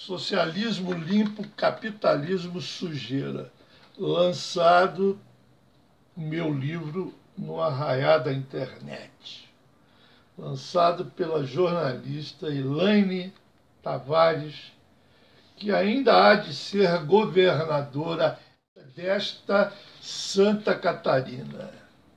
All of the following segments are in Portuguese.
Socialismo Limpo, Capitalismo Sujeira, lançado meu livro no arraiá da internet, lançado pela jornalista Elaine Tavares, que ainda há de ser governadora desta Santa Catarina.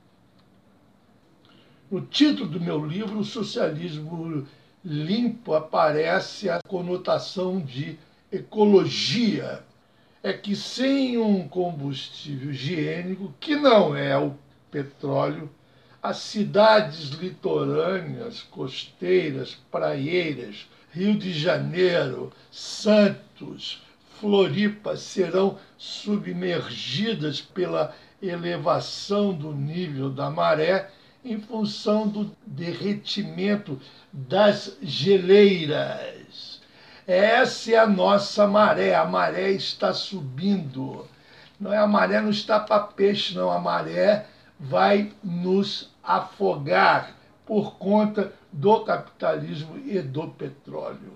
No título do meu livro, o Socialismo Limpo, aparece a conotação de ecologia. É que sem um combustível higiênico, que não é o petróleo, as cidades litorâneas, costeiras, praieiras, Rio de Janeiro, Santos, Floripa serão submergidas pela elevação do nível da maré em função do derretimento das geleiras. Essa é a nossa maré. A maré está subindo. A maré não está para peixe, não. A maré vai nos afogar por conta do capitalismo e do petróleo.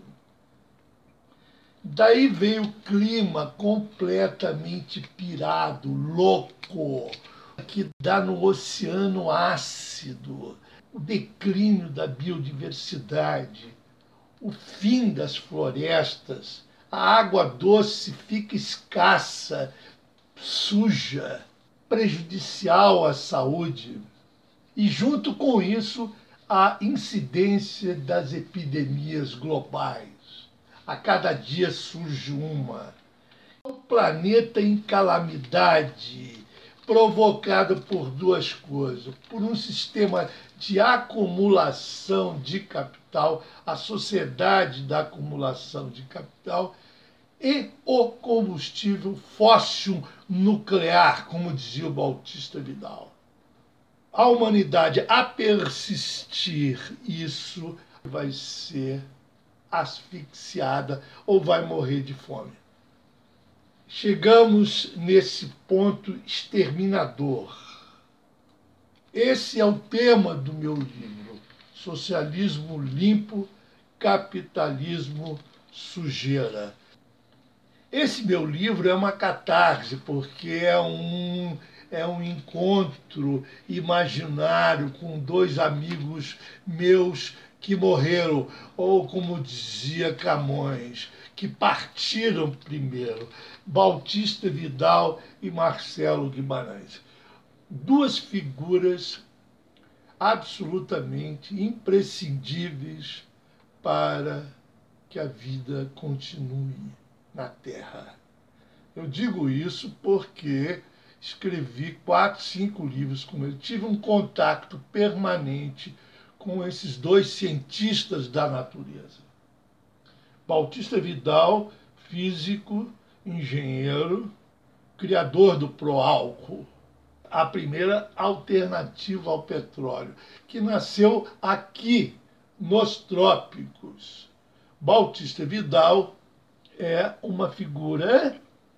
Daí veio o clima completamente pirado, louco, que dá no oceano ácido, o declínio da biodiversidade, o fim das florestas, a água doce fica escassa, suja, prejudicial à saúde. E junto com isso, a incidência das epidemias globais. A cada dia surge uma. O planeta em calamidade, provocado por duas coisas. Por um sistema de acumulação de capital, a sociedade da acumulação de capital, e o combustível fóssil nuclear, como dizia o Bautista Vidal. A humanidade, a persistir isso, vai ser asfixiada ou vai morrer de fome. Chegamos nesse ponto exterminador. Esse é o tema do meu livro, Socialismo Limpo, Capitalismo Sujeira. Esse meu livro é uma catarse, porque é um encontro imaginário com dois amigos meus que morreram, ou como dizia Camões, que partiram primeiro, Bautista Vidal e Marcelo Guimarães. Duas figuras absolutamente imprescindíveis para que a vida continue na Terra. Eu digo isso porque escrevi 4, 5 livros com ele. Tive um contato permanente com esses dois cientistas da natureza. Bautista Vidal, físico, engenheiro, criador do pró-álcool, a primeira alternativa ao petróleo, que nasceu aqui nos trópicos. Bautista Vidal é uma figura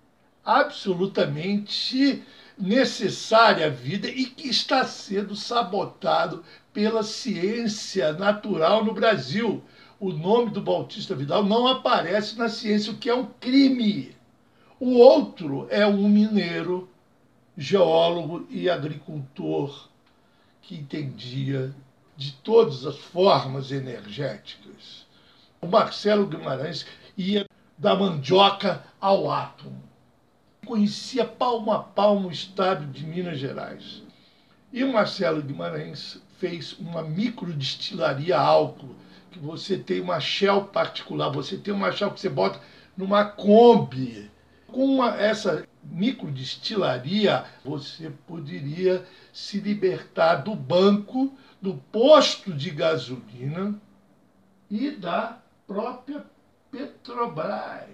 absolutamente necessária à vida e que está sendo sabotado pela ciência natural no Brasil. O nome do Bautista Vidal não aparece na ciência, o que é um crime. O outro é um mineiro, geólogo e agricultor que entendia de todas as formas energéticas. O Marcelo Guimarães ia da mandioca ao átomo. Conhecia palmo a palmo o estado de Minas Gerais. E o Marcelo Guimarães fez uma microdestilaria a álcool, que você tem uma shell particular, você tem uma shell que você bota numa Kombi. Com essa microdestilaria, você poderia se libertar do banco, do posto de gasolina e da própria Petrobras.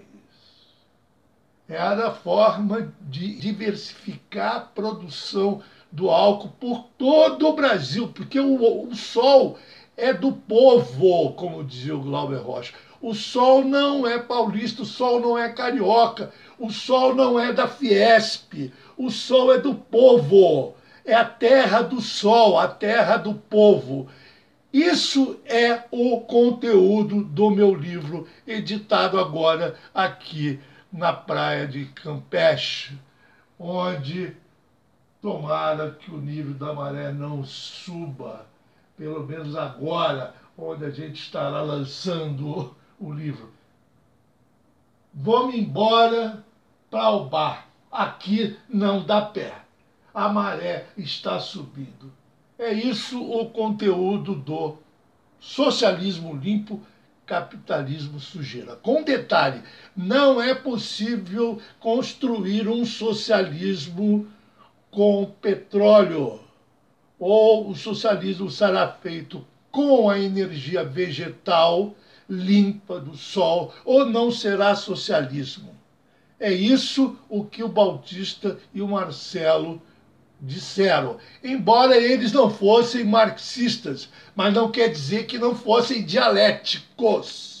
Era a forma de diversificar a produção do álcool por todo o Brasil, porque o sol é do povo, como dizia o Glauber Rocha. O sol não é paulista, o sol não é carioca, o sol não é da Fiesp, o sol é do povo, é a terra do sol, a terra do povo. Isso é o conteúdo do meu livro, editado agora aqui na praia de Campeche, onde tomara que o nível da maré não suba, pelo menos agora, onde a gente estará lançando o livro. Vou-me embora para o bar. Aqui não dá pé. A maré está subindo. É isso o conteúdo do Socialismo Limpo, Capitalismo Sujeira. Com detalhe, não é possível construir um socialismo com petróleo, ou o socialismo será feito com a energia vegetal limpa do sol, ou não será socialismo. É isso o que o Bautista e o Marcelo disseram. Embora eles não fossem marxistas, mas não quer dizer que não fossem dialéticos.